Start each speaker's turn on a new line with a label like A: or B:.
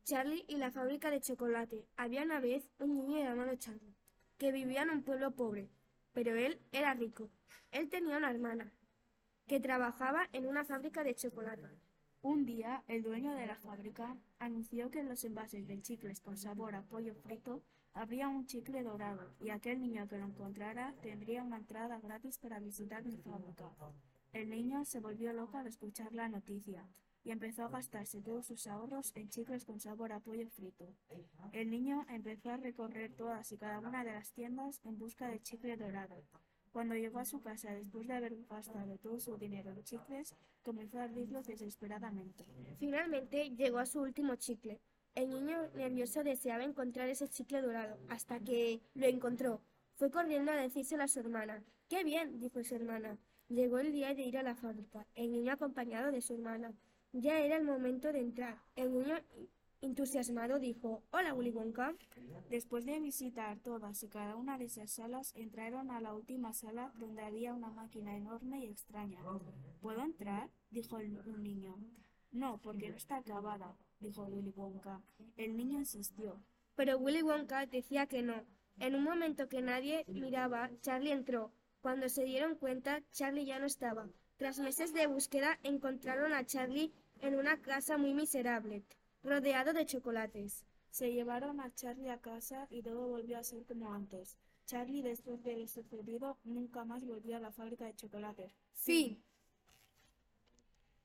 A: Charlie y la fábrica de chocolate. Había una vez un niño llamado Charlie, que vivía en un pueblo pobre, pero él era rico. Él tenía una hermana, que trabajaba en una fábrica de chocolate.
B: Un día, el dueño de la fábrica anunció que en los envases de chicles con sabor a pollo frito habría un chicle dorado y aquel niño que lo encontrara tendría una entrada gratis para visitar mi fábrica. El niño se volvió loco al escuchar la noticia y empezó a gastarse todos sus ahorros en chicles con sabor a pollo frito. El niño empezó a recorrer todas y cada una de las tiendas en busca del chicle dorado. Cuando llegó a su casa después de haber gastado todo su dinero en chicles, comenzó a abrirlos desesperadamente.
A: Finalmente llegó a su último chicle. El niño nervioso deseaba encontrar ese chicle dorado, hasta que lo encontró. Fue corriendo a decírselo a su hermana. ¡Qué bien!, dijo su hermana. Llegó el día de ir a la fábrica, el niño acompañado de su hermana. Ya era el momento de entrar. El niño, entusiasmado, dijo: «Hola, Willy Wonka».
B: Después de visitar todas y cada una de esas salas, entraron a la última sala donde había una máquina enorme y extraña. ¿Puedo entrar?, dijo un niño. No, porque no está acabada, dijo Willy Wonka. El niño insistió.
A: Pero Willy Wonka decía que no. En un momento que nadie miraba, Charlie entró. Cuando se dieron cuenta, Charlie ya no estaba. Tras meses de búsqueda, encontraron a Charlie en una casa muy miserable, rodeado de chocolates.
B: Se llevaron a Charlie a casa y todo volvió a ser como antes. Charlie, después de lo sucedido, nunca más volvió a la fábrica de chocolate.
A: Fin.